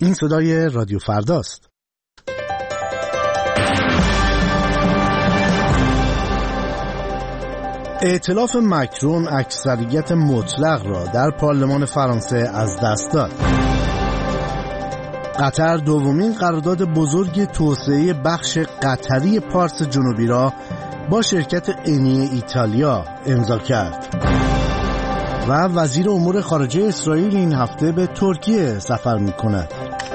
این صدای رادیو فرداست. ائتلاف مکرون اکثریت مطلق را در پارلمان فرانسه از دست داد. قطر دومین قرارداد بزرگ توسعه بخش قطری پارس جنوبی را با شرکت انی ایتالیا امضا کرد. و وزیر امور خارجه اسرائیل این هفته به ترکیه سفر می‌کند.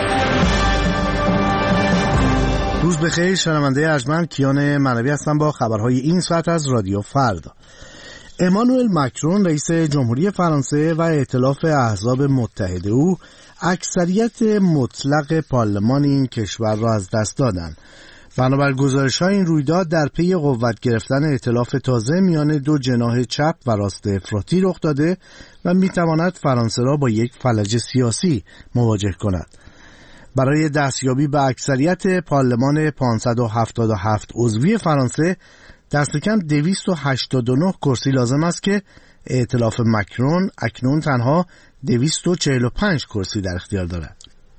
روز بخیر، شنونده ارجمند، کیان منوی هستم با خبرهای این ساعت از رادیو فردا. امانوئل مکرون رئیس جمهوری فرانسه و ائتلاف احزاب متحد او اکثریت مطلق پارلمان این کشور را از دست دادند. بنابر گزارش‌های این رویداد در پی قوت گرفتن ائتلاف تازه میان دو جناح چپ و راست افراطی رخ داده و می‌تواند فرانسه را با یک فلج سیاسی مواجه کند. برای دستیابی به اکثریت پارلمان 577 عضوی فرانسه دست کم 289 کرسی لازم است که ائتلاف مکرون اکنون تنها 245 کرسی در اختیار دارد.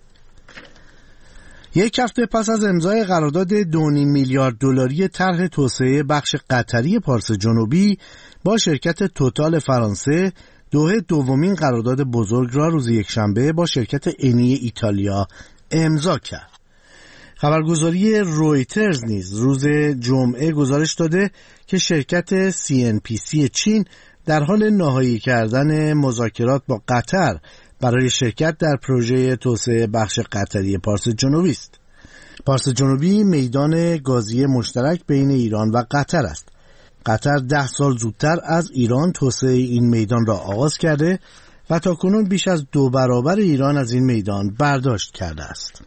یک هفته پس از امضای قرارداد 2.5 میلیارد دلاری طرح توسعه بخش قطری پارس جنوبی با شرکت توتال فرانسه، دوحه دومین قرارداد بزرگ را روز یکشنبه با شرکت انی ایتالیا امضا کرد. خبرگزاری رویترز نیز روز جمعه گزارش داده که شرکت CNPC چین در حال نهایی کردن مذاکرات با قطر برای شرکت در پروژه توسعه بخش قطری پارس جنوبی است. پارس جنوبی میدان گازی مشترک بین ایران و قطر است. قطر 10 سال زودتر از ایران توسعه این میدان را آغاز کرده و تاکنون بیش از 2 برابر ایران از این میدان برداشت کرده است.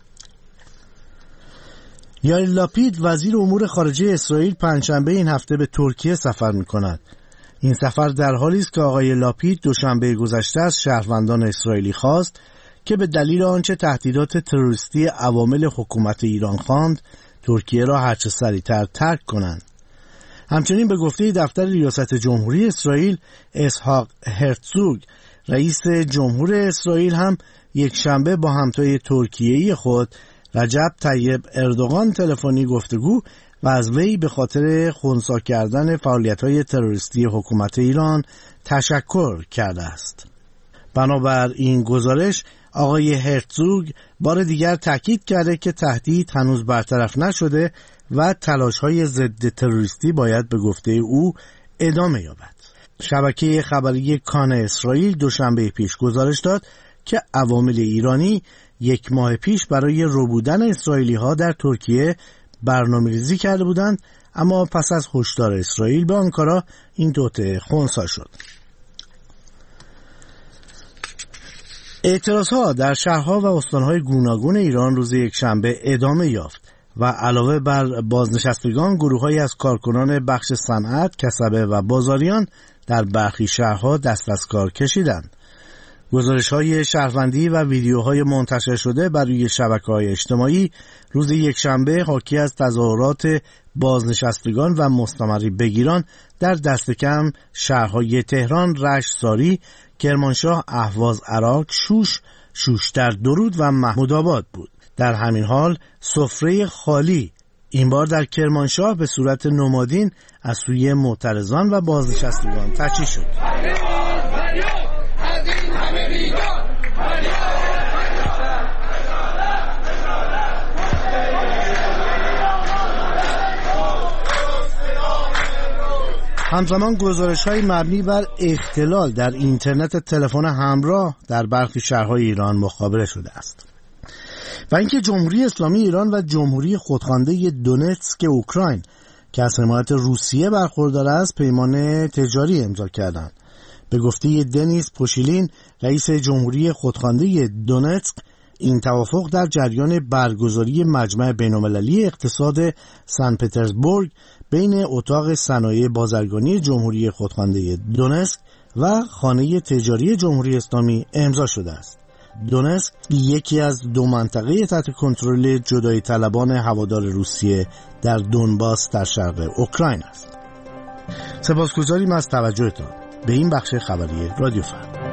یائیر لاپید وزیر امور خارجه اسرائیل پنجشنبه این هفته به ترکیه سفر می‌کند. این سفر در حالی است که آقای لاپید دوشنبه گذشته از شهروندان اسرائیلی خواست که به دلیل آنچه تهدیدات تروریستی عوامل حکومت ایران خواند، ترکیه را هرچه سریعتر ترک کنند. همچنین به گفته دفتر ریاست جمهوری اسرائیل، اسحاق هرتزوگ رئیس جمهور اسرائیل هم یک شنبه با همتای ترکیه‌ای خود رجب طیب اردوغان تلفنی گفتگو و از وی به خاطر خنثی کردن فعالیت‌های تروریستی حکومت ایران تشکر کرده است. بنابر این گزارش، آقای هرتزوگ بار دیگر تاکید کرده که تهدید هنوز برطرف نشده و تلاش‌های ضد تروریستی باید به گفته او ادامه یابد. شبکه خبری کان اسرائیل دوشنبه پیش گزارش داد که عوامل ایرانی 1 ماه پیش برای ربودن اسرائیلی‌ها در ترکیه برنامه‌ریزی کرده بودند، اما پس از هشدار اسرائیل به آنکارا این توطئه خنثی شد. اعتراضها در شهرها و استانهای گوناگون ایران روز یکشنبه ادامه یافت و علاوه بر بازنشستگان، گروه‌هایی از کارکنان بخش صنعت، کسبه و بازاریان در برخی شهرها دست از کار کشیدند. گزارش‌های شهروندی و ویدیوهای منتشر شده بر روی شبکه‌های اجتماعی روز یکشنبه حاکی از تظاهرات بازنشستگان و مستمری بگیران در دست کم شهرهای تهران، رشت، ساری، کرمانشاه، اهواز، عراق، شوش در درود و محمودآباد بود. در همین حال سفره خالی این بار در کرمانشاه به صورت نمادین از سوی معترضان و بازنشستگان تشییع شد. همزمان گزارش‌های مبنی بر اختلال در اینترنت تلفن همراه در برخی شهرهای ایران مخابره شده است. و اینکه جمهوری اسلامی ایران و جمهوری خودخوانده دونتسک اوکراین که از حمایت روسیه برخوردار است، پیمان تجاری امضا کردند. به گفته دنیس پوشیلین رئیس جمهوری خودخوانده دونتسک، این توافق در جریان برگزاری مجمع بین‌المللی اقتصاد سن پترزبورگ بین اتاق صنایع بازرگانی جمهوری خودخوانده دونتسک و خانه تجاری جمهوری اسلامی امضا شده است. دونتسک یکی از 2 منطقه تحت کنترل جدایی طلبان هوادار روسیه در دونباس در شرق اوکراین است. سپاسگزاریم از توجهتان به این بخش خبری رادیو فردا.